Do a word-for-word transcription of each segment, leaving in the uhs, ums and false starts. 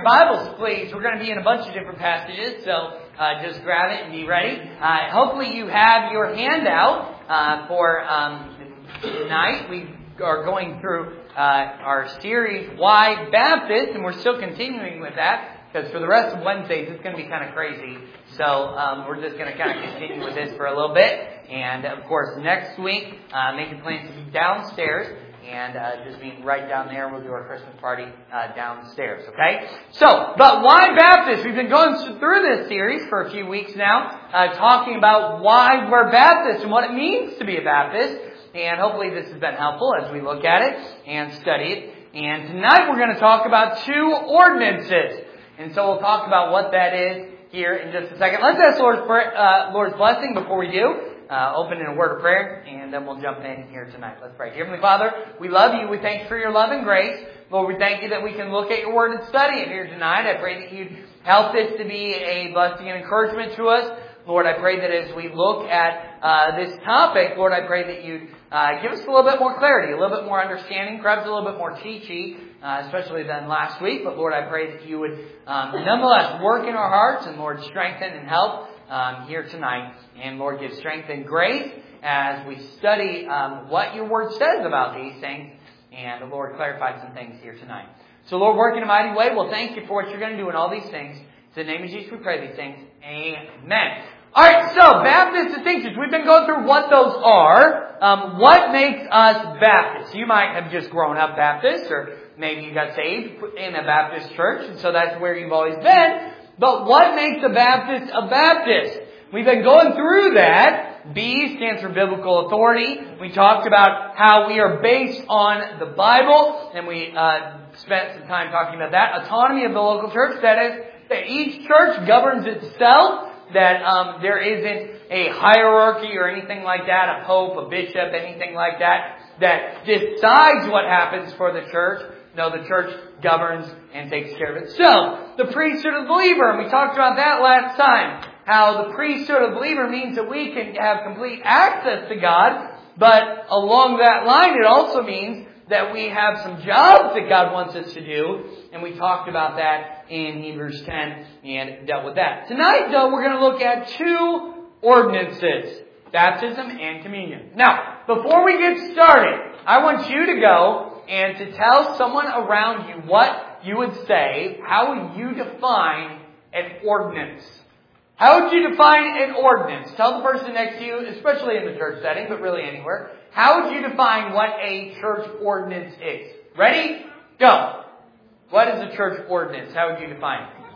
Bibles, please. We're going to be in a bunch of different passages, so uh, just grab it and be ready. Uh, hopefully you have your handout uh, for um, tonight. We are going through uh, our series, Why Baptist, and we're still continuing with that, because for the rest of Wednesdays, it's going to be kind of crazy. So um, we're just going to kind of continue with this for a little bit. And, of course, next week, uh, making plans to be downstairs. And uh, just being right down there, we'll do our Christmas party uh, downstairs, okay? So, but why Baptist? We've been going through this series for a few weeks now, uh, talking about why we're Baptists and what it means to be a Baptist. And hopefully this has been helpful as we look at it and study it. And tonight we're going to talk about two ordinances. And so we'll talk about what that is here in just a second. Let's ask Lord's, uh, Lord's blessing before we do. Uh, open in a word of prayer, and then we'll jump in here tonight. Let's pray. Heavenly Father, we love you. We thank you for your love and grace. Lord, we thank you that we can look at your word and study it here tonight. I pray that you'd help this to be a blessing and encouragement to us. Lord, I pray that as we look at uh, this topic, Lord, I pray that you'd uh, give us a little bit more clarity, a little bit more understanding, perhaps a little bit more teachy, uh, especially than last week. But Lord, I pray that you would um, nonetheless work in our hearts and, Lord, strengthen and help Um, here tonight. And Lord, give strength and grace as we study um, what your word says about these things. And Lord, clarify some things here tonight. So Lord, work in a mighty way. Well, thank you for what you're going to do in all these things. In the name of Jesus, we pray these things. Amen. All right, so Baptist distinctions. We've been going through what those are. Um, what makes us Baptists? You might have just grown up Baptist, or maybe you got saved in a Baptist church, and so that's where you've always been. But what makes a Baptist a Baptist? We've been going through that. B stands for biblical authority. We talked about how we are based on the Bible, and we uh, spent some time talking about that. Autonomy of the local church, that is, that each church governs itself, that um, there isn't a hierarchy or anything like that, a pope, a bishop, anything like that, that decides what happens for the church. No, the church governs and takes care of itself. The priesthood of the believer, and we talked about that last time. How the priesthood of the believer means that we can have complete access to God, but along that line it also means that we have some jobs that God wants us to do, and we talked about that in Hebrews ten and dealt with that. Tonight, though, we're going to look at two ordinances, baptism and communion. Now, before we get started, I want you to go and to tell someone around you what you would say. How would you define an ordinance? How would you define an ordinance? Tell the person next to you, especially in the church setting, but really anywhere. How would you define what a church ordinance is? Ready? Go. What is a church ordinance? How would you define it?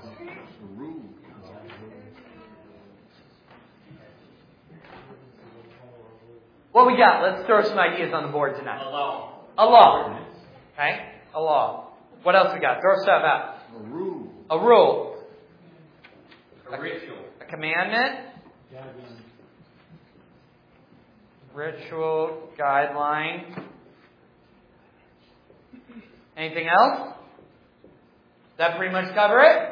What we got? Let's throw some ideas on the board tonight. A law. A law. Okay? A law. What else we got? Throw stuff out. A rule. A rule. A ritual. A commandment. Ritual. Guideline. Anything else? Does that pretty much cover it?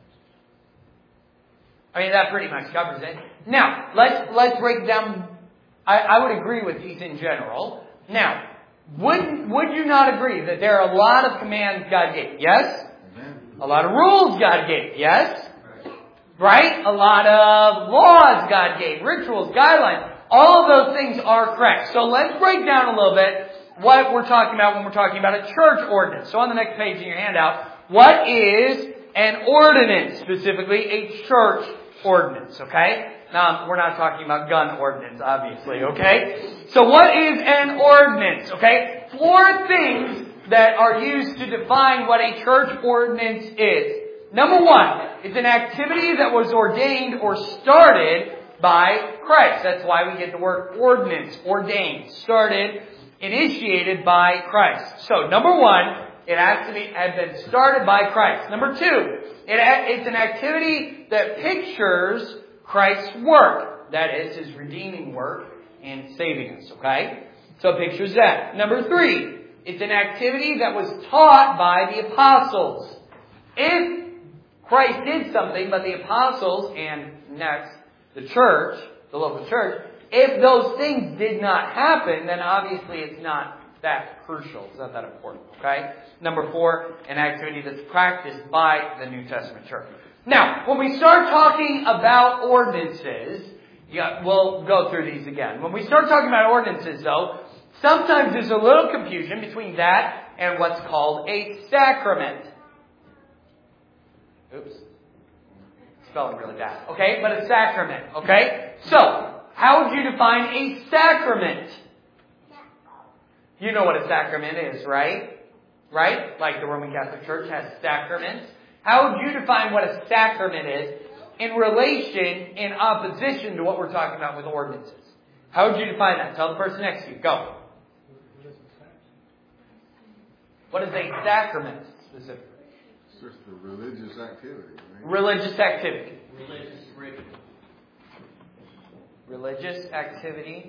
I mean, that pretty much covers it. Now, let's let's break it down. I, I would agree with these in general. Now, Would would you not agree that there are a lot of commands God gave? Yes? Amen. A lot of rules God gave? Yes? Right? A lot of laws God gave, rituals, guidelines. All of those things are correct. So let's break down a little bit what we're talking about when we're talking about a church ordinance. So on the next page in your handout, what is an ordinance? Specifically, a church ordinance. Okay? Now, we're not talking about gun ordinance, obviously, okay? So what is an ordinance, okay? Four things that are used to define what a church ordinance is. Number one, it's an activity that was ordained or started by Christ. That's why we get the word ordinance, ordained, started, initiated by Christ. So, number one, it has to be, have been started by Christ. Number two, it, it's an activity that pictures Christ's work. That is, His redeeming work in saving us. Okay? So it pictures that. Number three, it's an activity that was taught by the apostles. If Christ did something, but the apostles, and next, the church, the local church, if those things did not happen, then obviously it's not that crucial. It's not that important. Okay? Number four, an activity that's practiced by the New Testament church. Now, when we start talking about ordinances, yeah, we'll go through these again. When we start talking about ordinances, though, sometimes there's a little confusion between that and what's called a sacrament. Oops. Spelling really bad. Okay? But a sacrament. Okay? So, how would you define a sacrament? You know what a sacrament is, right? Right? Like the Roman Catholic Church has sacraments. How would you define what a sacrament is in relation, in opposition to what we're talking about with ordinances? How would you define that? Tell the person next to you. Go. What is a sacrament specifically? It's just a religious activity, right? Religious activity. Religious ritual. Religious activity.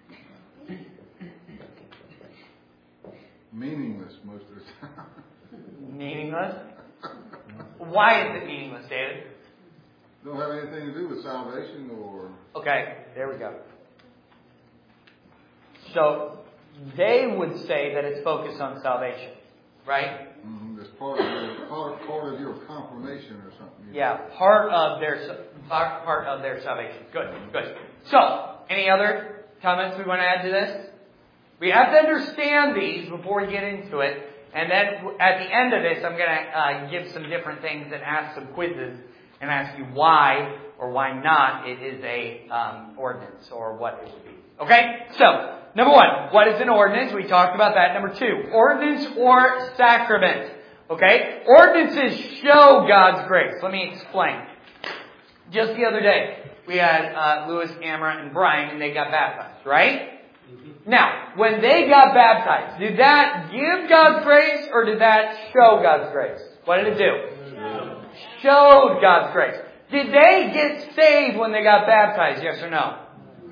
Meaningless most of the time. Meaningless? Why is it meaningless, David? Don't have anything to do with salvation or... Okay, there we go. So, they would say that it's focused on salvation, right? Mm-hmm. It's part of your part, part of your confirmation or something. Yeah, part of their part, part of their salvation. Good, good. So, any other comments we want to add to this? We have to understand these before we get into it. And then at the end of this, I'm going to uh, give some different things and ask some quizzes and ask you why or why not it is a um, ordinance or what it would be. Okay? So, number one, what is an ordinance? We talked about that. Number two, ordinance or sacrament. Okay? Ordinances show God's grace. Let me explain. Just the other day, we had uh, Louis, Amra, and Brian, and they got baptized, right? Now, when they got baptized, did that give God's grace or did that show God's grace? What did it do? No. Showed God's grace. Did they get saved when they got baptized? Yes or no?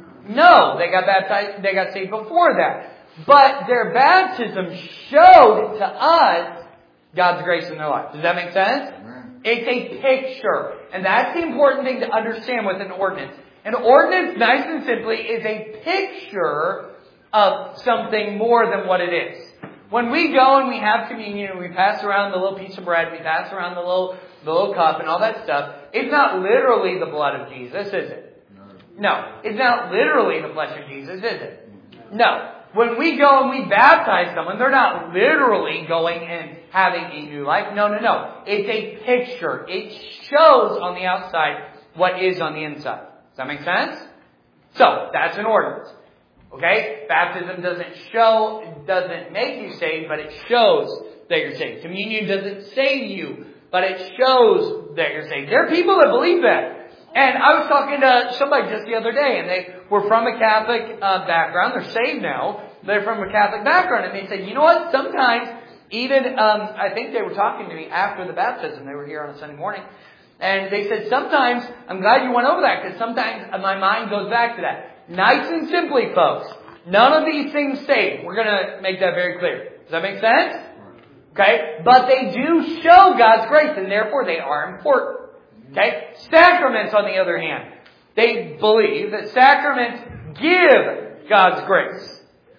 No, they got baptized, they got saved before that. But their baptism showed to us God's grace in their life. Does that make sense? Amen. It's a picture. And that's the important thing to understand with an ordinance. An ordinance, nice and simply, is a picture of something more than what it is. When we go and we have communion and we pass around the little piece of bread, we pass around the little the little cup and all that stuff, it's not literally the blood of Jesus, is it? No. No. It's not literally the flesh of Jesus, is it? No. When we go and we baptize someone, they're not literally going and having a new life. No, no, no. It's a picture. It shows on the outside what is on the inside. Does that make sense? So, that's an ordinance. Okay? Baptism doesn't show, doesn't make you saved, but it shows that you're saved. Communion doesn't save you, but it shows that you're saved. There are people that believe that. And I was talking to somebody just the other day, and they were from a Catholic uh, background. They're saved now. They're from a Catholic background. And they said, you know what? Sometimes, even, um, I think they were talking to me after the baptism. They were here on a Sunday morning. And they said, sometimes, I'm glad you went over that, because sometimes my mind goes back to that. Nice and simply, folks. None of these things save. We're going to make that very clear. Does that make sense? Okay? But they do show God's grace, and therefore they are important. Okay? Sacraments, on the other hand, they believe that sacraments give God's grace.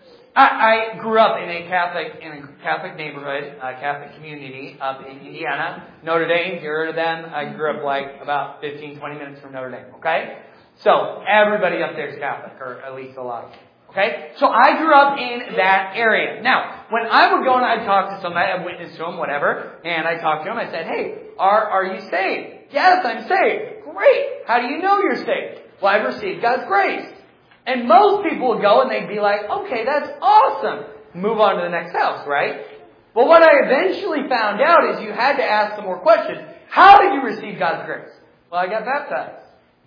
I, I grew up in a Catholic in a Catholic neighborhood, a Catholic community up in Indiana. Notre Dame, you heard of them? I grew up like about fifteen, twenty minutes from Notre Dame. Okay? So, everybody up there is Catholic, or at least a lot of them. Okay? So, I grew up in that area. Now, when I would go and I'd talk to somebody, I'd witness to them, whatever, and I talked to them, I said, hey, are, are you saved? Yes, I'm saved. Great. How do you know you're saved? Well, I've received God's grace. And most people would go and they'd be like, okay, that's awesome. Move on to the next house, right? Well, what I eventually found out is you had to ask some more questions. How did you receive God's grace? Well, I got baptized.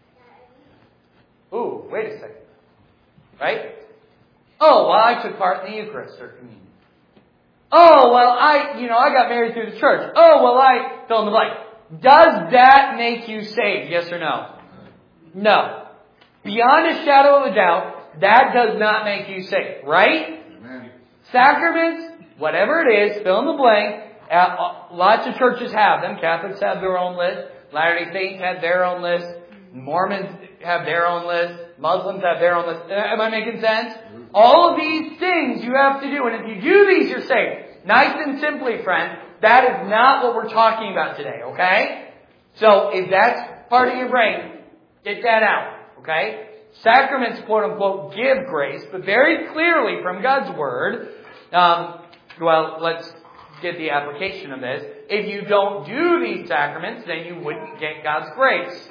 Ooh, wait a second. Right? Oh, well, I took part in the Eucharist or communion. Oh, well, I, you know, I got married through the church. Oh, well, I fill in the blank. Does that make you saved? Yes or no? No. Beyond a shadow of a doubt, that does not make you saved. Right? Amen. Sacraments, whatever it is, fill in the blank. Uh, lots of churches have them. Catholics have their own list. Latter-day Saints have their own list. Mormons, have their own list. Muslims have their own list. Am I making sense? All of these things you have to do. And if you do these, you're saved. Nice and simply, friend, that is not what we're talking about today, okay? So if that's part of your brain, get that out, okay? Sacraments, quote unquote, give grace, but very clearly from God's Word, um, well, let's get the application of this. If you don't do these sacraments, then you wouldn't get God's grace.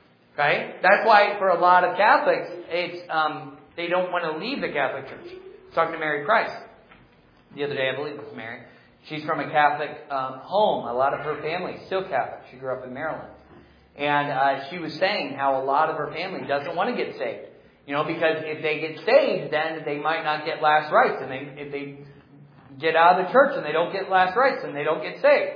Okay? That's why for a lot of Catholics, it's um, they don't want to leave the Catholic Church. I was talking to Mary Price the other day, I believe it was Mary. She's from a Catholic um, home. A lot of her family is still Catholic. She grew up in Maryland. And uh, she was saying how a lot of her family doesn't want to get saved. You know, because if they get saved, then they might not get last rites. And they, if they get out of the church and they don't get last rites, then they don't get saved.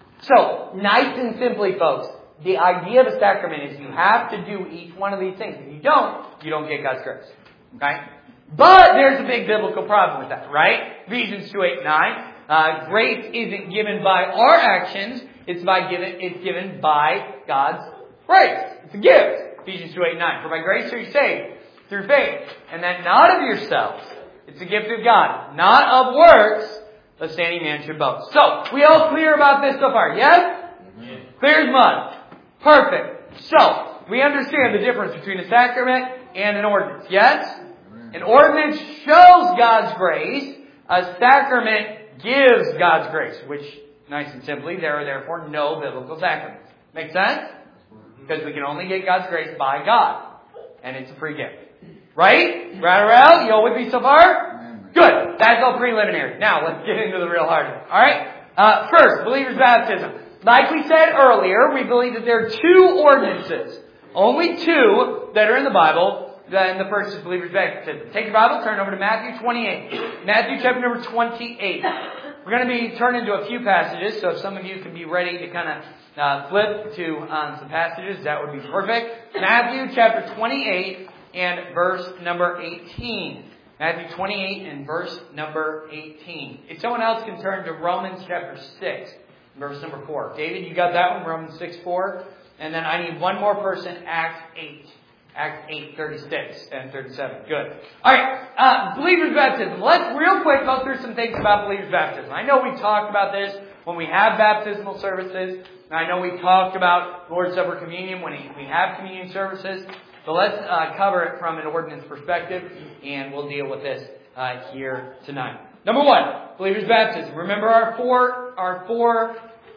So, nice and simply, folks, the idea of a sacrament is you have to do each one of these things. If you don't, you don't get God's grace. Okay? But there's a big biblical problem with that, right? Ephesians two, eight, nine. Uh, grace isn't given by our actions. It's by given. It's given by God's grace. It's a gift. Ephesians two, eight, nine. For by grace are you saved through faith, and that not of yourselves. It's a gift of God, not of works, lest any man should boast. So, we all clear about this so far, yes? Yes. Clear as mud. Perfect. So, we understand the difference between a sacrament and an ordinance, yes? An ordinance shows God's grace. A sacrament gives God's grace, which, nice and simply, there are therefore no biblical sacraments. Make sense? Because we can only get God's grace by God. And it's a free gift. Right? Right around? You all with me so far? Good. That's all preliminary. Now, let's get into the real heart of it. Alright? Uh, first, believer's baptism. Like we said earlier, we believe that there are two ordinances. Only two that are in the Bible. Then the first is believer's baptism. Take your Bible, turn over to Matthew twenty-eight. Matthew chapter number twenty-eight. We're going to be turning to a few passages, so if some of you can be ready to kind of uh, flip to um, some passages, that would be perfect. Matthew chapter twenty-eight and verse number eighteen. Matthew twenty-eight and verse number eighteen. If someone else can turn to Romans chapter six, verse number four. David, you got that one? Romans six, four. And then I need one more person, Acts eight. Acts eight, thirty-six and thirty-seven. Good. Alright, uh, believer's baptism. Let's real quick go through some things about believer's baptism. I know we talked about this when we have baptismal services. I know we talked about Lord's Supper communion when we have communion services. So let's uh, cover it from an ordinance perspective, and we'll deal with this uh, here tonight. Number one, believer's baptism. Remember our four, our four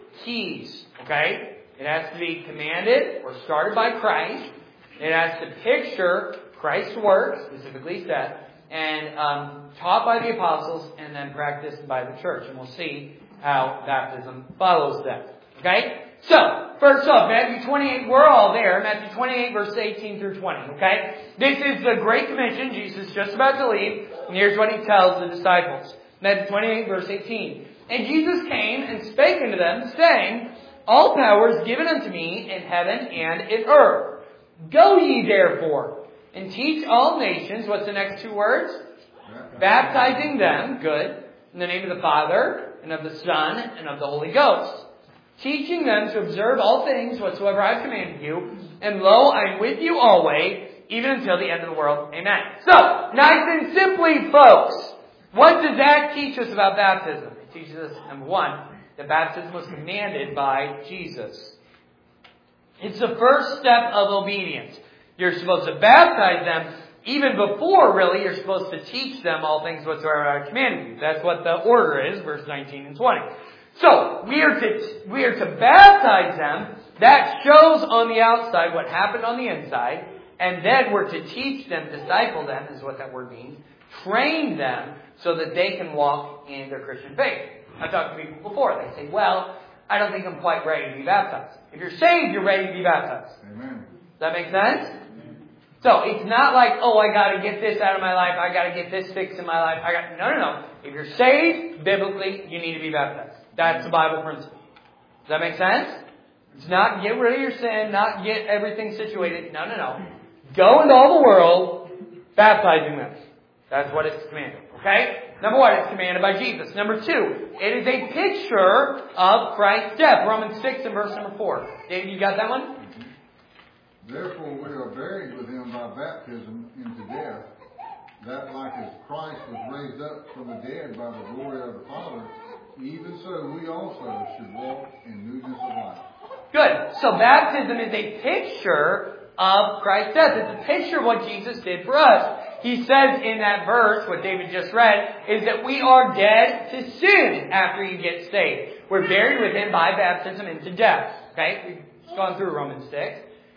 keys, okay? It has to be commanded or started by Christ. It has to picture Christ's work, specifically said, and um, taught by the apostles, and then practiced by the church. And we'll see how baptism follows that. Okay? So, first off, Matthew twenty-eight, we're all there. Matthew twenty-eight, verse eighteen through twenty. Okay? This is the Great Commission. Jesus is just about to leave. And here's what he tells the disciples. Matthew twenty-eight, verse eighteen. And Jesus came and spake unto them, saying, All power is given unto me in heaven and in earth. Go ye therefore, and teach all nations. What's the next two words? Baptizing them, good, in the name of the Father, and of the Son, and of the Holy Ghost. Teaching them to observe all things whatsoever I have commanded you. And lo, I am with you always, even until the end of the world. Amen. So, nice and simply, folks, what does that teach us about baptism? It teaches us, number one, that baptism was commanded by Jesus. It's the first step of obedience. You're supposed to baptize them. Even before, really, you're supposed to teach them all things whatsoever I commanded you. That's what the order is, verse nineteen and twenty. So, we are to, we are to baptize them. That shows on the outside what happened on the inside. And then we're to teach them, disciple them, is what that word means. Train them so that they can walk in their Christian faith. I've talked to people before. They say, well, I don't think I'm quite ready to be baptized. If you're saved, you're ready to be baptized. Amen. Does that make sense? Amen. So it's not like, oh, I got to get this out of my life. I got to get this fixed in my life. I got no, no, no. If you're saved, biblically, you need to be baptized. That's the Bible principle. Does that make sense? It's not get rid of your sin, not get everything situated. No, no, no. Go into all the world, baptizing them. That's what it's commanded. Okay? Number one, it's commanded by Jesus. Number two, it is a picture of Christ's death. Romans six and verse number four. David, you got that one? Therefore we are buried with him by baptism into death, that like as Christ was raised up from the dead by the glory of the Father, even so we also should walk in newness of life. Good. So baptism is a picture of Christ's death. It's a picture of what Jesus did for us. He says in that verse, what David just read, is that we are dead to sin after you get saved. We're buried with him by baptism into death. Okay? We've gone through Romans six.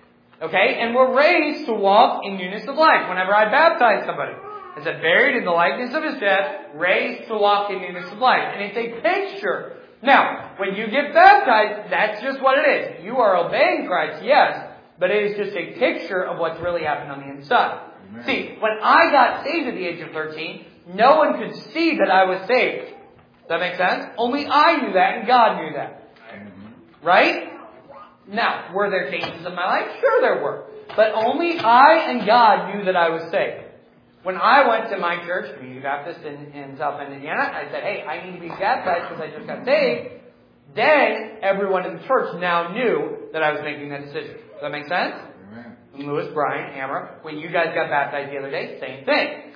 Okay? And we're raised to walk in newness of life. Whenever I baptize somebody, I said, buried in the likeness of his death, raised to walk in newness of life. And it's a picture. Now, when you get baptized, that's just what it is. You are obeying Christ, yes, but it is just a picture of what's really happened on the inside. Amen. See, when I got saved at the age of thirteen, no one could see that I was saved. Does that make sense? Only I knew that and God knew that. Mm-hmm. Right? Now, were there changes in my life? Sure there were. But only I and God knew that I was saved. When I went to my church, Community Baptist in, in South Bend, Indiana, I said, hey, I need to be baptized because I just got saved. Then everyone in the church now knew that I was making that decision. Does that make sense? Amen. Lewis, Brian, Amber, when you guys got baptized the other day, same thing.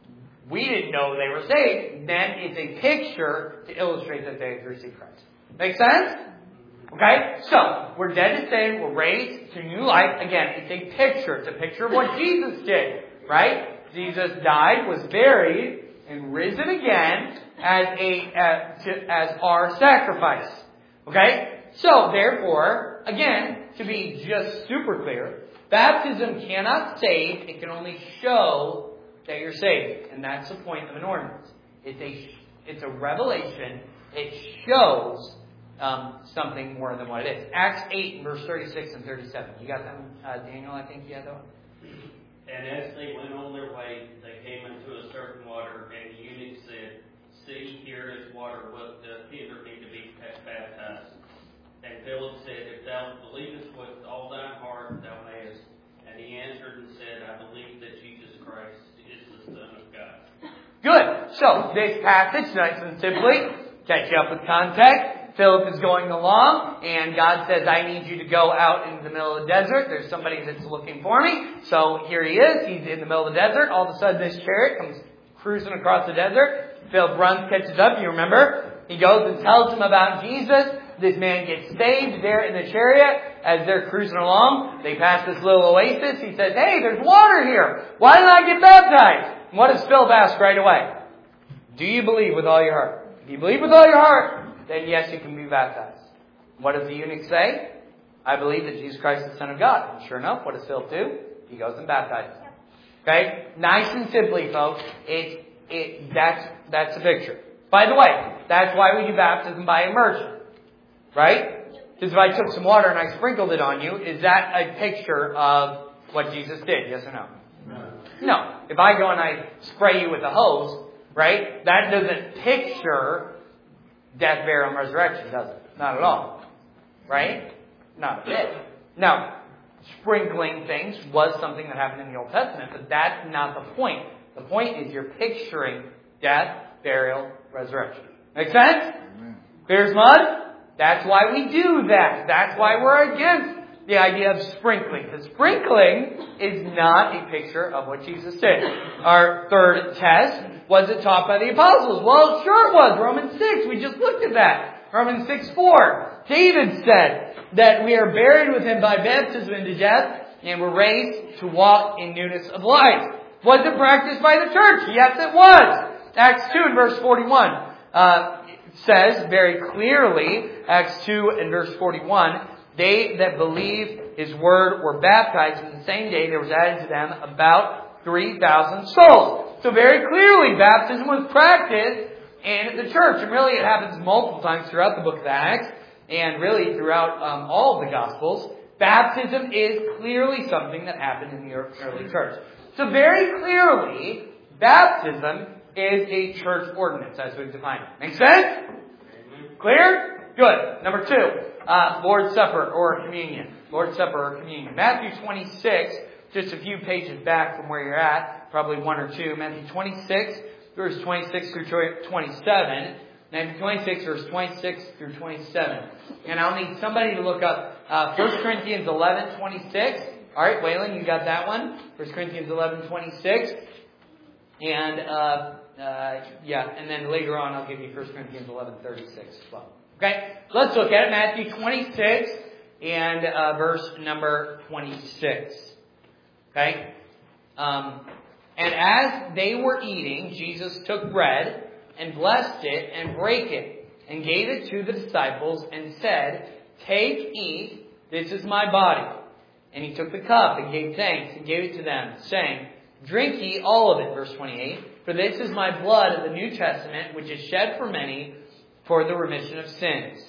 We didn't know they were saved. Then it's a picture to illustrate that they had received Christ. Make sense? Okay? So, we're dead to sin. We're raised to new life. Again, it's a picture. It's a picture of what Jesus did. Right? Jesus died, was buried, and risen again as a as, to, as our sacrifice. Okay? So, therefore, again, to be just super clear, baptism cannot save. It can only show that you're saved. And that's the point of an ordinance. It's a, it's a revelation. It shows um, something more than what it is. Acts eight, verse thirty-six and thirty-seven. You got that one, uh, Daniel, I think you had that one? And as they went on their way, they came into a certain water, and the eunuch said, see, here is water, what doth hinder me to be baptized? And Philip said, if thou believest with all thine heart, thou mayest. And he answered and said, I believe that Jesus Christ is the Son of God. Good. So, this passage, nice and simply, catch you up with context. Philip is going along, and God says, I need you to go out into the middle of the desert. There's somebody that's looking for me. So here he is. He's in the middle of the desert. All of a sudden, this chariot comes cruising across the desert. Philip runs, catches up. You remember? He goes and tells him about Jesus. This man gets saved there in the chariot. As they're cruising along, they pass this little oasis. He says, hey, there's water here. Why didn't I get baptized? And what does Philip ask right away? Do you believe with all your heart? If you believe with all your heart, then yes, you can be baptized. What does the eunuch say? I believe that Jesus Christ is the Son of God. And sure enough, what does Philip do? He goes and baptizes. Okay? Nice and simply, folks, it, it, that's, that's a picture. By the way, that's why we do baptism by immersion. Right? Because if I took some water and I sprinkled it on you, is that a picture of what Jesus did? Yes or no? No. No. If I go and I spray you with a hose, right, that doesn't picture death, burial, and resurrection, does it? Not at all. Right? Not a bit. Now, sprinkling things was something that happened in the Old Testament, but that's not the point. The point is you're picturing death, burial, resurrection. Make sense? Amen. Clear as mud? That's why we do that. That's why we're against the idea of sprinkling. Because sprinkling is not a picture of what Jesus did. Our third test, was it taught by the apostles? Well, sure it was. Romans six, we just looked at that. Romans six four. David said that we are buried with him by baptism into death, and we're raised to walk in newness of life. Was it practiced by the church? Yes, it was. Acts two and verse forty-one uh, says very clearly, Acts two and verse forty-one, they that believed his word were baptized, and the same day there was added to them about three thousand souls. So very clearly, baptism was practiced in the church. And really, it happens multiple times throughout the book of Acts, and really throughout um, all of the Gospels. Baptism is clearly something that happened in the early church. So very clearly, baptism is a church ordinance, as we've defined it. Make sense? Clear? Good. Number two, uh, Lord's Supper or communion. Lord's Supper or communion. Matthew twenty-six, just a few pages back from where you're at, probably one or two. Matthew twenty-six, verse twenty-six through twenty-seven. Matthew twenty-six, verse twenty-six through twenty-seven. And I'll need somebody to look up uh, First Corinthians eleven twenty-six All right, Waylon, you got that one. First Corinthians eleven twenty-six. And, uh, uh, yeah, and then later on I'll give you First Corinthians eleven thirty-six as well. Okay, let's look at it. Matthew twenty-six and uh, verse number twenty-six. Okay? Um, and as they were eating, Jesus took bread and blessed it and brake it and gave it to the disciples and said, "Take, eat, this is my body." And he took the cup and gave thanks and gave it to them, saying, "Drink ye all of it," verse twenty-eight, "for this is my blood of the New Testament, which is shed for many for the remission of sins."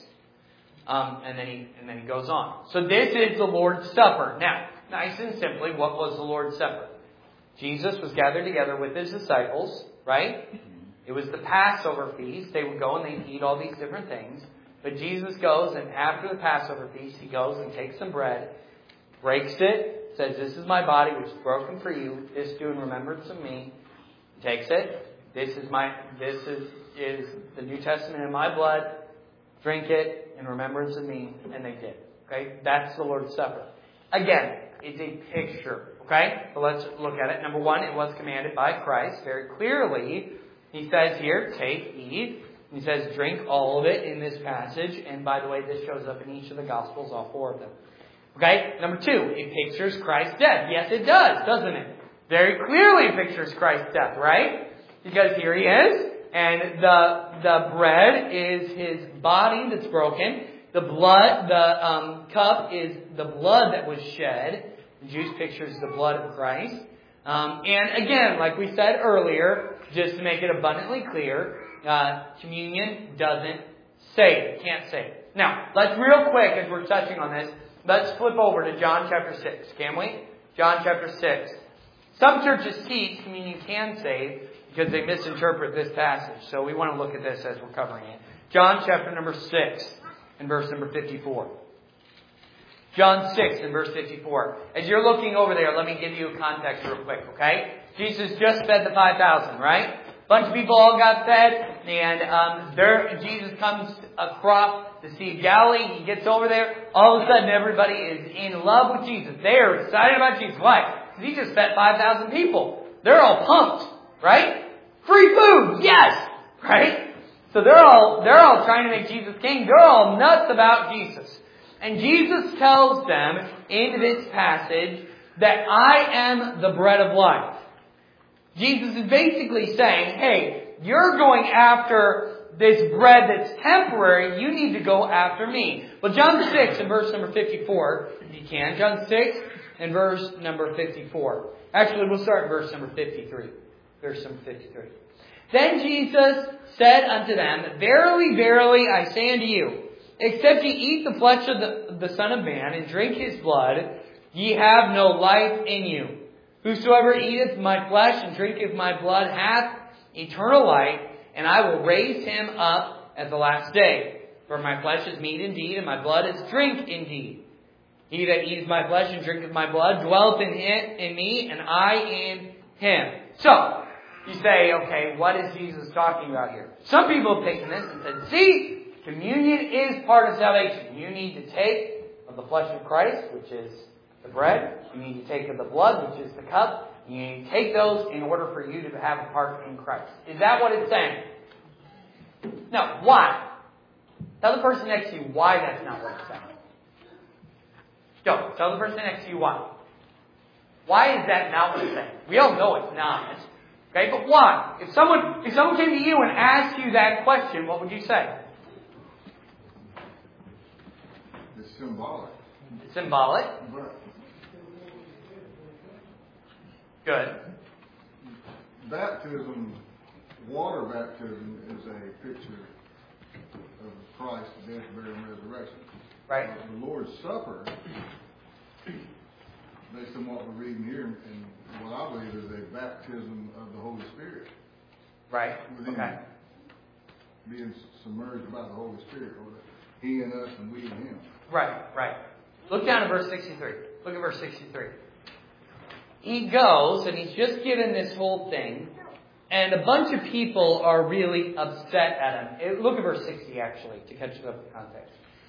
Um, and then he and then he goes on. So this is the Lord's Supper. Now, nice and simply, what was the Lord's Supper? Jesus was gathered together with his disciples, right? It was the Passover feast. They would go and they'd eat all these different things. But Jesus goes, and after the Passover feast, he goes and takes some bread, breaks it, says, "This is my body, which is broken for you. This do in remembrance of me." Takes it. This is my. This is is the New Testament in my blood. Drink it in remembrance of me. And they did. Okay, that's the Lord's Supper. Again, it's a picture. Okay, so let's look at it. Number one, it was commanded by Christ very clearly. He says here, "Take, eat." He says, "Drink all of it" in this passage. And by the way, this shows up in each of the Gospels, all four of them. Okay, number two, it pictures Christ's death. Yes, it does, doesn't it? Very clearly pictures Christ's death, right? Because here he is, and the the bread is his body that's broken. The blood, the um, cup is the blood that was shed. The juice pictures the blood of Christ. Um, and again, like we said earlier, just to make it abundantly clear, uh, communion doesn't save it. Can't save it. Now, let's real quick, as we're touching on this, let's flip over to John chapter six, can we? John chapter six. Some churches teach communion can save because they misinterpret this passage. So we want to look at this as we're covering it. John chapter number six and verse number fifty-four. John six and verse fifty-four. As you're looking over there, let me give you a context real quick, okay? Jesus just fed the five thousand, right? A bunch of people all got fed, and um, there Jesus comes across the Sea of Galilee. He gets over there. All of a sudden, everybody is in love with Jesus. They are excited about Jesus. Why? Because he just fed five thousand people. They're all pumped, right? Free food, yes, right? So they're all they're all trying to make Jesus king. They're all nuts about Jesus. And Jesus tells them in this passage that I am the bread of life. Jesus is basically saying, hey, you're going after this bread that's temporary. You need to go after me. Well, John six and verse number fifty-four, if you can. John six and verse number fifty-four. Actually, we'll start in verse number fifty-three. Verse number fifty-three. Then Jesus said unto them, Verily, verily, I say unto you, except ye eat the flesh of the, the Son of Man, and drink his blood, ye have no life in you. Whosoever eateth my flesh and drinketh my blood hath eternal life, and I will raise him up at the last day. For my flesh is meat indeed, and my blood is drink indeed. He that eateth my flesh and drinketh my blood dwelleth in, it, in me, and I in him. So, you say, okay, what is Jesus talking about here? Some people have taken this and said, see, communion is part of salvation. You need to take of the flesh of Christ, which is the bread. You need to take of the blood, which is the cup. You need to take those in order for you to have a part in Christ. Is that what it's saying? No. Why? Tell the person next to you why that's not what it's saying. Go. Tell the person next to you why. Why is that not what it's saying? We all know it's not. Okay, but why? If someone if someone came to you and asked you that question, what would you say? It's symbolic. It's symbolic. But Good. baptism, water baptism, is a picture of Christ's death, burial, and resurrection. Right. The Lord's Supper, based on what we're reading here, and what I believe is a baptism of the Holy Spirit. Right. Within Okay. being submerged by the Holy Spirit, or He in us and we in Him. Right, right. Look down at verse sixty-three. Look at verse sixty-three. He goes, and he's just given this whole thing, and a bunch of people are really upset at him. Look at verse sixty, actually, to catch up with the context.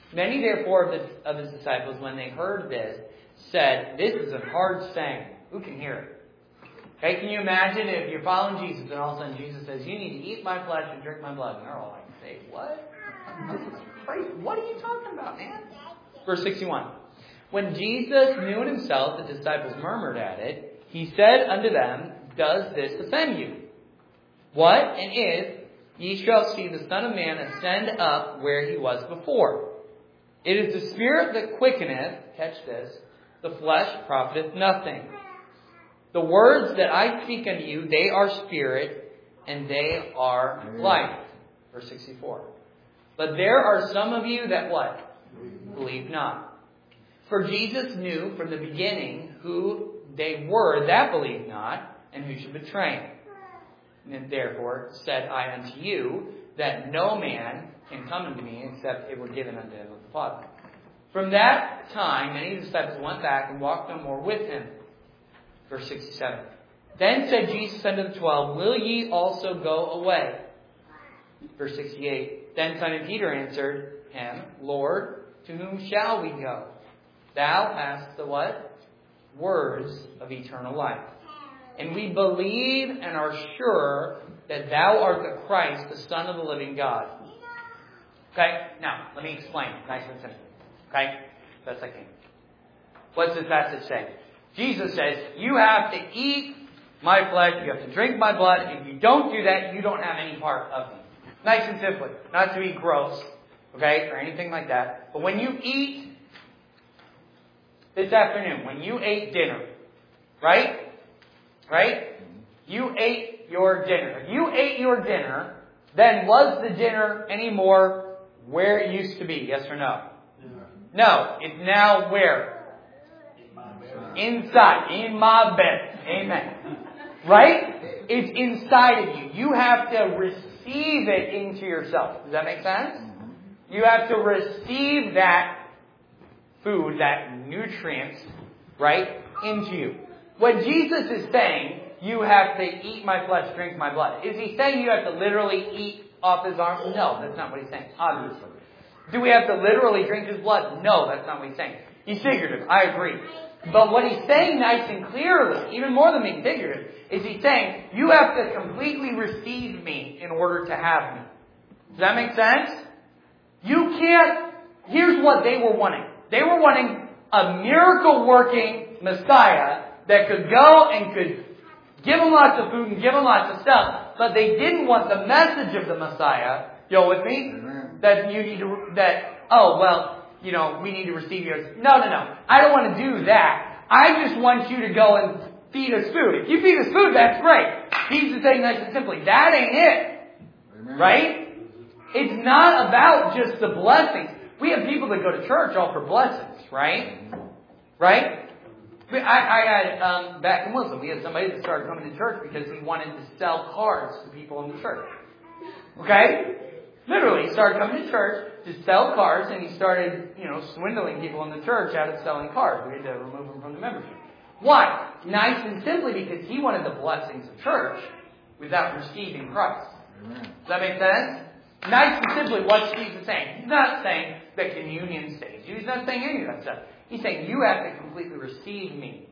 Many therefore of, the, of his disciples, when they heard this, said, "This is a hard saying. Who can hear it?" Okay, can you imagine if you're following Jesus and all of a sudden Jesus says, "You need to eat my flesh and drink my blood." And they're all like, "Say, what? This is crazy. What are you talking about, man?" Verse sixty-one. When Jesus knew in himself the disciples murmured at it, he said unto them, "Does this offend you? What? And if ye shall see the Son of Man ascend up where he was before. It is the Spirit that quickeneth," catch this, "the flesh profiteth nothing. The words that I speak unto you, they are spirit, and they are life." Verse sixty-four. "But there are some of you that" what? "Believe not. For Jesus knew from the beginning who they were that believed not, and who should betray him. And therefore said I unto you, that no man can come unto me, except it were given unto him of the Father." From that time, many of the disciples went back and walked no more with him. Verse sixty-seven. Then said Jesus unto the twelve, "Will ye also go away?" Verse sixty-eight. Then Simon Peter answered him, "Lord, to whom shall we go? Thou hast the" what? "Words of eternal life. And we believe and are sure that thou art the Christ, the Son of the living God." Okay, now, let me explain. Nice and simple. Okay? Best I can. What's this passage say? Jesus says, you have to eat my flesh, you have to drink my blood. If you don't do that, you don't have any part of me. Nice and simple. Not to be gross, okay, or anything like that. But when you eat this afternoon, when you ate dinner, right? Right? You ate your dinner. If you ate your dinner, then was the dinner any more where it used to be? Yes or no? No. It's now where? Inside. In my bed. Amen. Right? It's inside of you. You have to receive it into yourself. Does that make sense? You have to receive that food, that nutrients, right, into you. What Jesus is saying, you have to eat my flesh, drink my blood. Is he saying you have to literally eat off his arm? No, that's not what he's saying, obviously. Do we have to literally drink his blood? No, that's not what he's saying. He's figurative. I agree. But what he's saying nice and clearly, even more than being figurative, is he's saying, you have to completely receive me in order to have me. Does that make sense? You can't... Here's what they were wanting. They were wanting a miracle-working Messiah that could go and could give them lots of food and give them lots of stuff. But they didn't want the message of the Messiah. You with me? Amen. That you need to... That, oh, well... You know, we need to receive yours. No, no, no. I don't want to do that. I just want you to go and feed us food. If you feed us food, that's great. He's just saying nice and simply, that ain't it. Amen. Right? It's not about just the blessings. We have people that go to church all for blessings, right? Right? I, I had, um, back in Muslim, we had somebody that started coming to church because he wanted to sell cars to people in the church. Okay? Literally, he started coming to church to sell cars, and he started, you know, swindling people in the church out of selling cars. We had to remove him from the membership. Why? Nice and simply because he wanted the blessings of church without receiving Christ. Amen. Does that make sense? Nice and simply, what's Jesus saying? He's not saying that communion saves you. He's not saying any of that stuff. He's saying you have to completely receive me.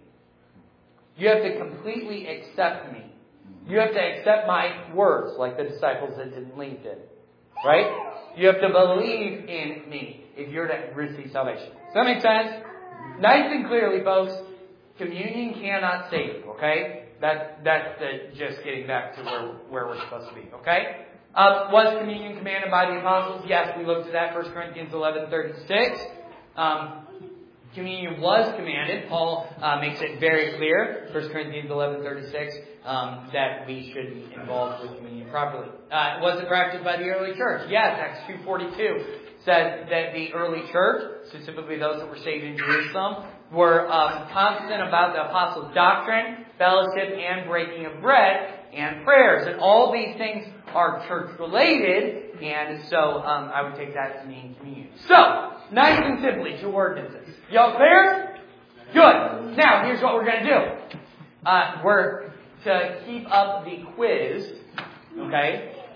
You have to completely accept me. You have to accept my words, like the disciples that didn't leave did. Right? You have to believe in me if you're to receive salvation. Does that make sense? Nice and clearly, folks, communion cannot save you, okay? That, that's the, just getting back to where, where we're supposed to be, okay? Uh, was communion commanded by the apostles? Yes, we looked at that, First Corinthians eleven thirty-six. Um, communion was commanded. Paul uh, makes it very clear, First Corinthians eleven thirty-six, um, that we should be involved with communion properly. Uh, was it practiced by the early church? Yes, Acts two forty-two says that the early church, specifically those that were saved in Jerusalem, were um, constant about the apostles' doctrine, fellowship, and breaking of bread, and prayers. And all these things are church-related, and so um, I would take that to mean communion. So, nice and simply, two ordinances. Y'all clear? Good. Now, here's what we're going to do. Uh, we're to keep up the quiz, okay,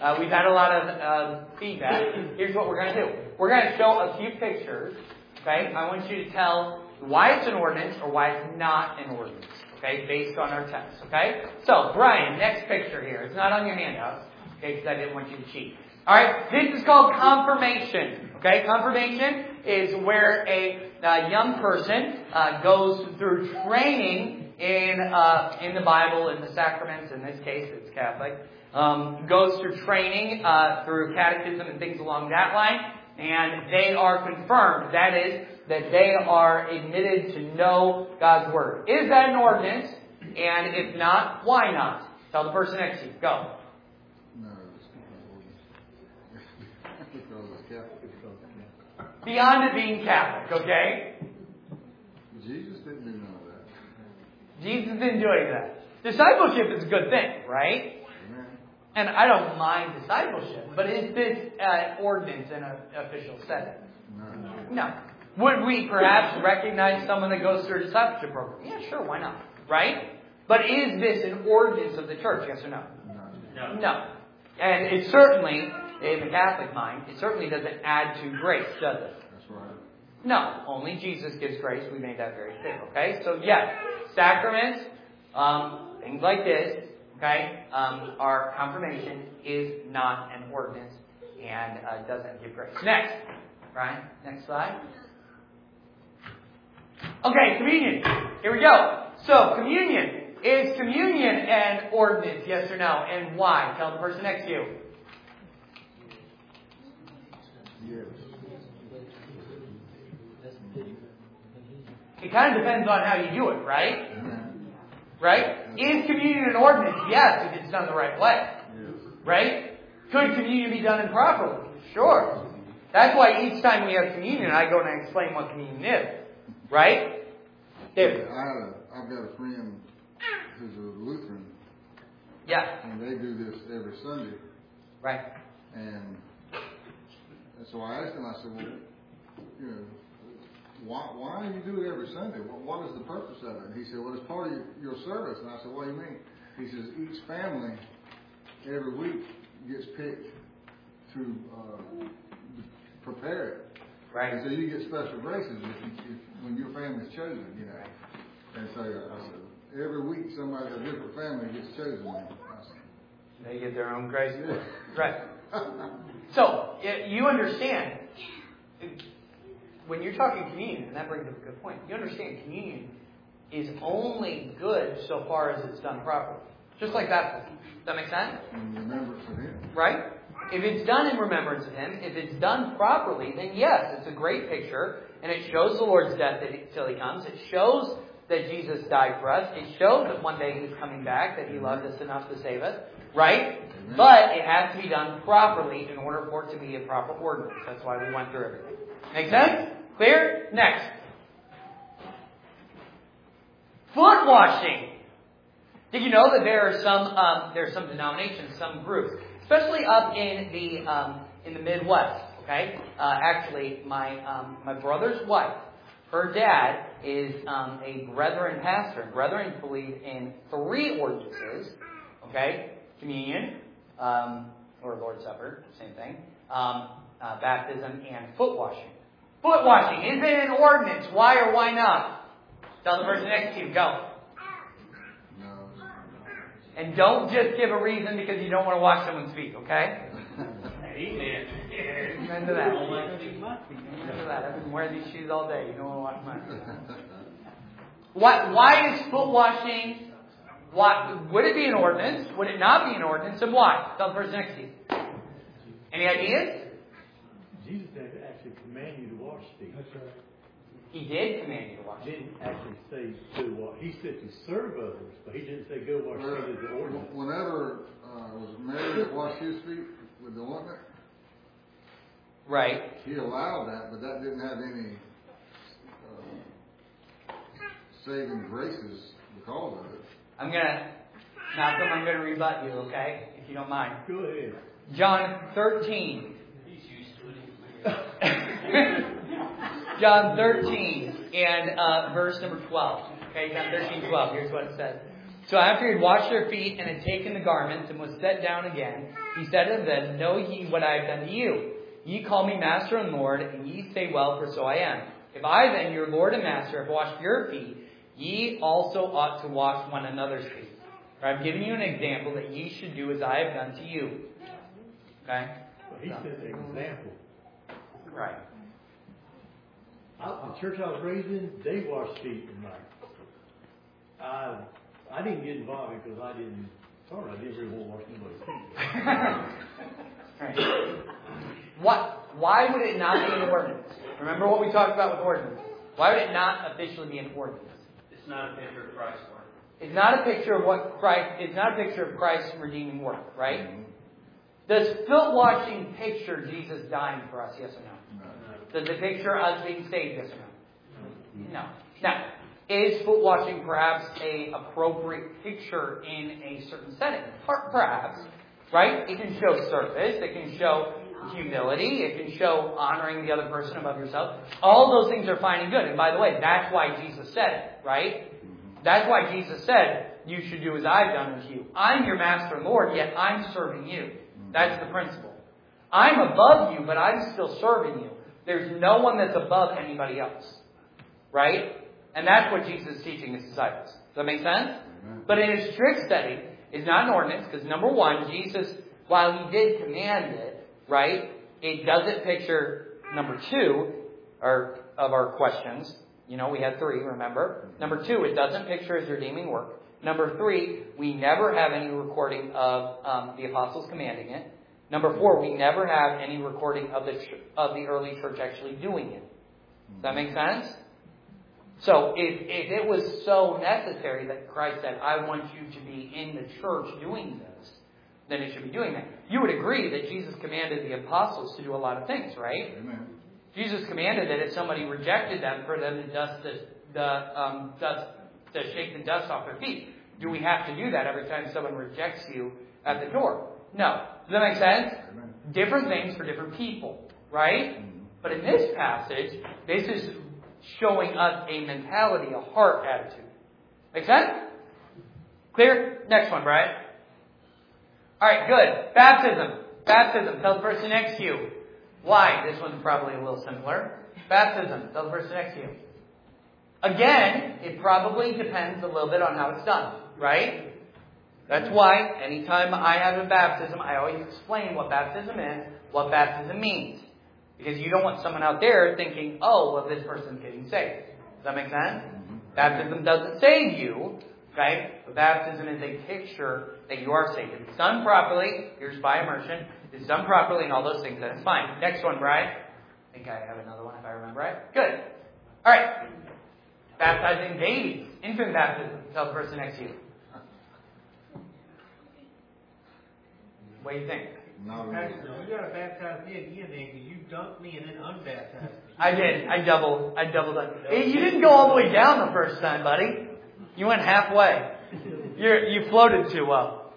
Uh, we've had a lot of uh, feedback. Here's what we're going to do. We're going to show a few pictures. Okay? I want you to tell why it's an ordinance or why it's not an ordinance. Okay? Based on our text. Okay? So, Brian, next picture here. It's not on your handout. Okay? Because I didn't want you to cheat. Alright? This is called confirmation. Okay? Confirmation is where a uh, young person uh, goes through training in uh, in the Bible, in the sacraments. In this case, it's Catholic. Um, goes through training uh, through catechism and things along that line. And they are confirmed. That is, that they are admitted to know God's Word. Is that an ordinance? And if not, why not? Tell the person next to you. Go. No, it's not an ordinance. Because it's Catholic. Because it's Catholic. Beyond it being Catholic, okay? Jesus didn't do none of that. Jesus didn't do any of that. Discipleship is a good thing, right? Amen. And I don't mind discipleship, but is this uh, ordinance in an official setting? No. No. Would we perhaps recognize someone that goes through a discipleship program? Yeah, sure, why not? Right? But is this an ordinance of the church, yes or no? No. No. No. And it certainly, in the Catholic mind, it certainly doesn't add to grace, does it? That's right. No. Only Jesus gives grace. We made that very clear, okay? So, yes, sacraments, um, things like this, okay, um, our confirmation is not an ordinance and uh, doesn't give grace. Next. Brian, next slide. Okay, communion. Here we go. So, communion. Is communion an ordinance, yes or no? And why? Tell the person next to you. Yes. It kind of depends on how you do it, right? Amen. Right? Is communion an ordinance? Yes, if it's done the right way. Yes. Right? Could communion be done improperly? Sure. That's why each time we have communion, I go and explain what communion is. Right? David. I had a, I've got a friend who's a Lutheran, Yeah. and they do this every Sunday. Right. And, and so I asked him, I said, well, you know, why, why do you do it every Sunday? What, what is the purpose of it? And he said, well, it's part of your, your service. And I said, what do you mean? He says, each family every week gets picked to uh, prepare it. Right. And so you get special graces if, you, if when your family's chosen, you know. And so I said, every week somebody, a different family gets chosen. I said, They get their own grace. yeah. Right. So, you understand, when you're talking communion, and that brings up a good point, you understand communion is only good so far as it's done properly. Just like baptism. Does that make sense? In remembrance of him. Right? If it's done in remembrance of Him, if it's done properly, then yes, it's a great picture, and it shows the Lord's death until He comes. It shows that Jesus died for us. It shows that one day He's coming back, that He loved us enough to save us. Right? Amen. But it has to be done properly in order for it to be a proper ordinance. That's why we went through everything. Make sense? Clear? Next. Foot washing. Did you know that there are some um, there are some denominations, some groups, especially up in the um, in the Midwest? Okay, uh, actually, my um, my brother's wife, her dad is um, a Brethren pastor. Brethren believe in three ordinances. Okay, communion um, or Lord's Supper, same thing. Um, uh, baptism and foot washing. Foot washing, is it an ordinance? Why or why not? Tell the person next to you. Go. No. And don't just give a reason because you don't want to wash someone's feet, okay? Amen. Amen to that. Amen to that. I've been wearing these shoes all day. You don't want to wash mine. Why, why is foot washing, why, would it be an ordinance? Would it not be an ordinance? And why? Tell the person next to you. Any ideas? Jesus didn't actually command you to wash feet. That's right. He did command you to wash He feet. didn't actually say to wash. He said to serve others, but he didn't say go wash Well, feet as an ordinance. whenever uh, was Mary that washed his feet with the ointment, Right. he allowed that, but that didn't have any uh, saving graces because of it. I'm going to, Malcolm, I'm going to rebut you, okay? If you don't mind. Go ahead. John thirteen. He's used to it. John thirteen and uh, verse number twelve. Okay, John thirteen, twelve. Here's what it says. So after he had washed their feet and had taken the garments and was set down again, he said unto them, Know ye what I have done to you? Ye call me Master and Lord, and ye say, Well, for so I am. If I then, your Lord and Master, have washed your feet, ye also ought to wash one another's feet. For I have given you an example that ye should do as I have done to you. Okay? Well, he said an example. Right. I, the church I was raised in, they washed feet at night. I, I didn't get involved because I didn't, sorry, I didn't really want to wash anybody's feet. Right. What? Why would it not be an ordinance? Remember what we talked about with ordinance. Why would it not officially be an ordinance? It's not a picture of Christ's work. It's not a picture of what Christ. It's not a picture of Christ's redeeming work, right? Mm-hmm. Does foot washing picture Jesus dying for us? Yes or no? No. Does it picture us being saved? Yes or no? No. Now, is foot washing perhaps a appropriate picture in a certain setting? Perhaps, right? It can show service. It can show humility. It can show honoring the other person above yourself. All those things are fine and good. And by the way, that's why Jesus said it, right? That's why Jesus said, you should do as I've done with you. I'm your master and Lord, yet I'm serving you. That's the principle. I'm above you, but I'm still serving you. There's no one that's above anybody else. Right? And that's what Jesus is teaching his disciples. Does that make sense? Amen. But in a strict setting, it's not an ordinance, because number one, Jesus, while he did command it, right, it doesn't picture, number two, or of our questions. You know, we had three, remember? Number two, it doesn't picture his redeeming work. Number three, we never have any recording of um, the apostles commanding it. Number four, we never have any recording of the ch- of the early church actually doing it. Does that make sense? So if, if it was so necessary that Christ said, I want you to be in the church doing this, then it should be doing that. You would agree that Jesus commanded the apostles to do a lot of things, right? Amen. Jesus commanded that if somebody rejected them, for them to dust the, the um, dust, to shake the dust off their feet. Do we have to do that every time someone rejects you at the door? No. Does that make sense? Amen. Different things for different people, right? Mm-hmm. But in this passage, this is showing us a mentality, a heart attitude. Make sense? Clear? Next one, Brian. All right, good. Baptism. Baptism. Tell the person next to you. Why? This one's probably a little simpler. Baptism. Tell the person next to you. Again, it probably depends a little bit on how it's done, right? That's why anytime I have a baptism, I always explain what baptism is, what baptism means. Because you don't want someone out there thinking, oh, well, this person's getting saved. Does that make sense? Mm-hmm. Baptism doesn't save you, okay? But baptism is a picture that you are saved. If it's done properly, here's by immersion. If it's done properly and all those things, then it's fine. Next one, Brian. I think I have another one if I remember right. Good. All right. Baptizing babies. Infant baptism. Tell the person next to you. What do you think? No, no. Pastor, you gotta baptize me again then, because you dunked me and then unbaptized me. I did. I doubled. I doubled up. Hey, you didn't go all the way down the first time, buddy. You went halfway. You're, you floated too well.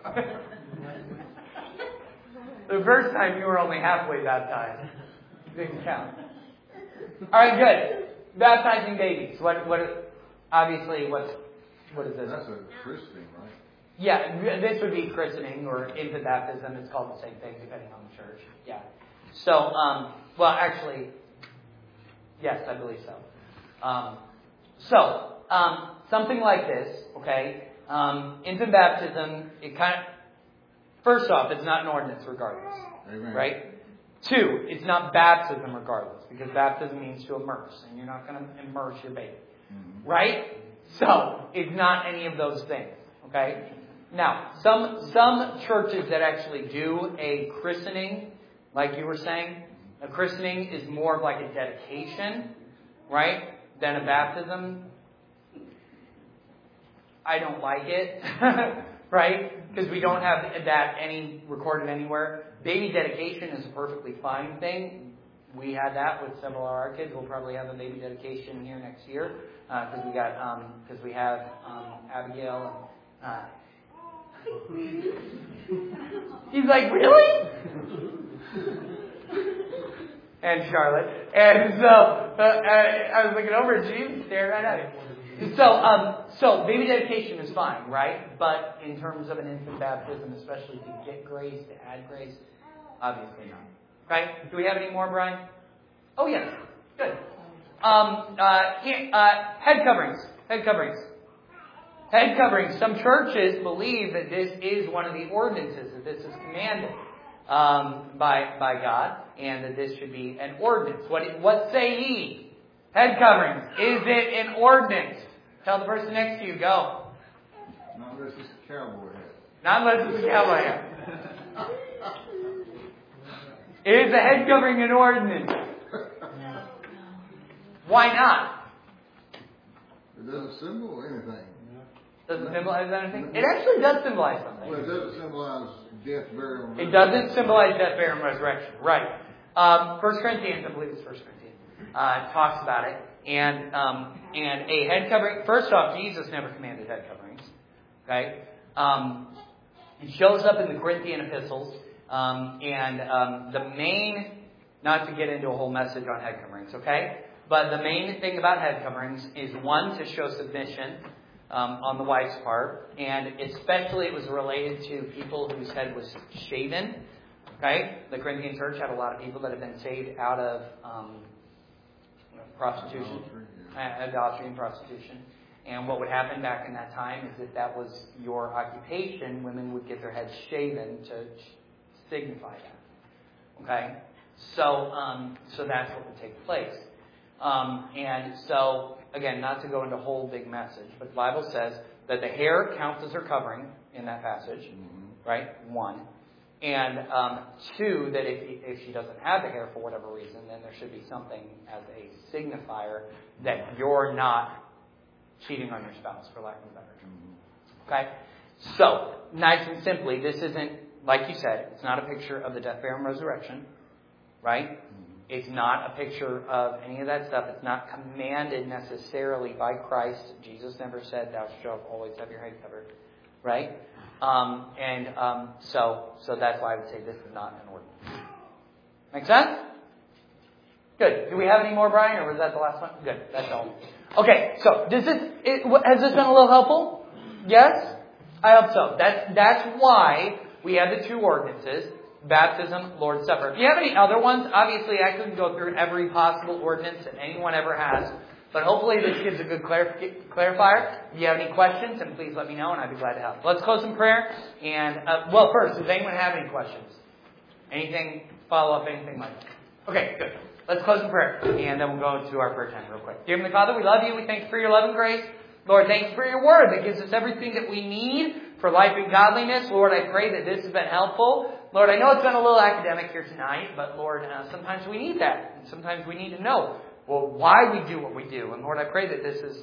The first time you were only halfway baptized. Didn't count. All right, good. Baptizing babies. What? What? Obviously, what's what is this? That's a christening, right? Yeah, this would be christening or infant baptism. It's called the same thing depending on the church. Yeah. So, um, well, actually, yes, I believe so. Um, so, um, something like this, okay? Um, infant baptism, it kind of, first off, it's not an ordinance regardless. Amen. Right? Two, it's not baptism regardless, because baptism means to immerse, and you're not going to immerse your baby. Mm-hmm. Right? So, it's not any of those things. Okay? Now, some some churches that actually do a christening, like you were saying, a christening is more of like a dedication, right, than a baptism. I don't like it, right? Because we don't have that any recorded anywhere. Baby dedication is a perfectly fine thing. We had that with several of our kids. We'll probably have a baby dedication here next year because uh, we got because um, we have um, Abigail and. Uh, He's like, really? and Charlotte. And so uh, I, I was looking over, and Jesus stared right at it. So, um, so baby dedication is fine, right? But in terms of an infant baptism, especially to get grace, to add grace, obviously not. Okay? Do we have any more, Brian? Oh, yes. Good. Um, uh, uh, head coverings. Head coverings. Head coverings. Some churches believe that this is one of the ordinances, that this is commanded um, by by God, and that this should be an ordinance. What, what say ye? Head coverings. Is it an ordinance? Tell the person next to you. Go. Not unless it's a cowboy hat. Not unless it's a cowboy hat. Is a head covering an ordinance? Why not? It doesn't symbolize anything. Doesn't symbolize anything? It actually does symbolize something. Well, it doesn't symbolize death, burial, and It doesn't symbolize death, burial, and resurrection. Right. Um, First Corinthians, I believe it's First Corinthians, uh, talks about it. And um, and a head covering, first off, Jesus never commanded head coverings. Okay? Um, it shows up in the Corinthian epistles. Um, and um, the main, not to get into a whole message on head coverings, okay? But the main thing about head coverings is, one, to show submission um, on the wife's part. And especially it was related to people whose head was shaven. Okay? The Corinthian church had a lot of people that had been saved out of um, prostitution, idolatry, idolatry and prostitution. And what would happen back in that time is if that was your occupation, women would get their heads shaven to signify that. Okay? So, um, so that's what would take place. Um, and so, again, not to go into a whole big message, but the Bible says that the hair counts as her covering in that passage, mm-hmm. right? One. And um, two, that if, if she doesn't have the hair for whatever reason, then there should be something as a signifier that you're not cheating on your spouse, for lack of a better term. Mm-hmm. Okay? So, nice and simply, this isn't, like you said, it's not a picture of the death, burial, and resurrection, right? Mm-hmm. It's not a picture of any of that stuff. It's not commanded necessarily by Christ. Jesus never said, thou shalt always have your head covered, right? Um, and um, so, so that's why I would say this is not an ordinance. Make sense? Good. Do we have any more, Brian, or was that the last one? Good. That's all. Okay. So, does this it, has this been a little helpful? Yes, I hope so. That's that's why we have the two ordinances: baptism, Lord's Supper. If you have any other ones, obviously I couldn't go through every possible ordinance that anyone ever has. But hopefully this gives a good clarif- clarifier. If you have any questions, then please let me know, and I'd be glad to help. Let's close in prayer. And, uh, well, first, does anyone have any questions? Anything, follow up, anything like that? Okay, good. Let's close in prayer, and then we'll go to our prayer time real quick. Dear Heavenly Father, we love you. We thank you for your love and grace. Lord, thank you for your word that gives us everything that we need for life and godliness. Lord, I pray that this has been helpful. Lord, I know it's been a little academic here tonight, but Lord, uh, sometimes we need that. And sometimes we need to know, well, why we do what we do. And Lord, I pray that this has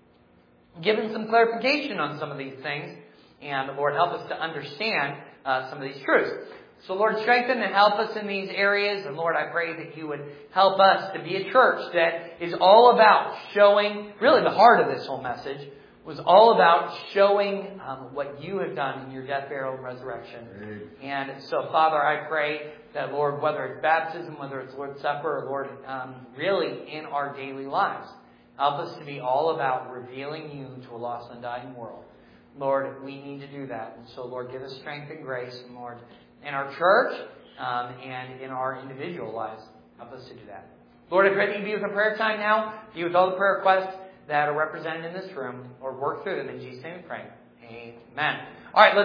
given some clarification on some of these things. And Lord, help us to understand uh, some of these truths. So Lord, strengthen and help us in these areas. And Lord, I pray that you would help us to be a church that is all about showing, really the heart of this whole message was all about showing um, what you have done in your death, burial, and resurrection. Amen. And so, Father, I pray that, Lord, whether it's baptism, whether it's Lord's Supper, or, Lord, um, really in our daily lives, help us to be all about revealing you to a lost and dying world. Lord, we need to do that. And so, Lord, give us strength and grace, and Lord, in our church um, and in our individual lives, help us to do that. Lord, I pray that you be with our prayer time now, be with all the prayer requests that are represented in this room, or work through them. In Jesus' name we pray. Amen. All right, let's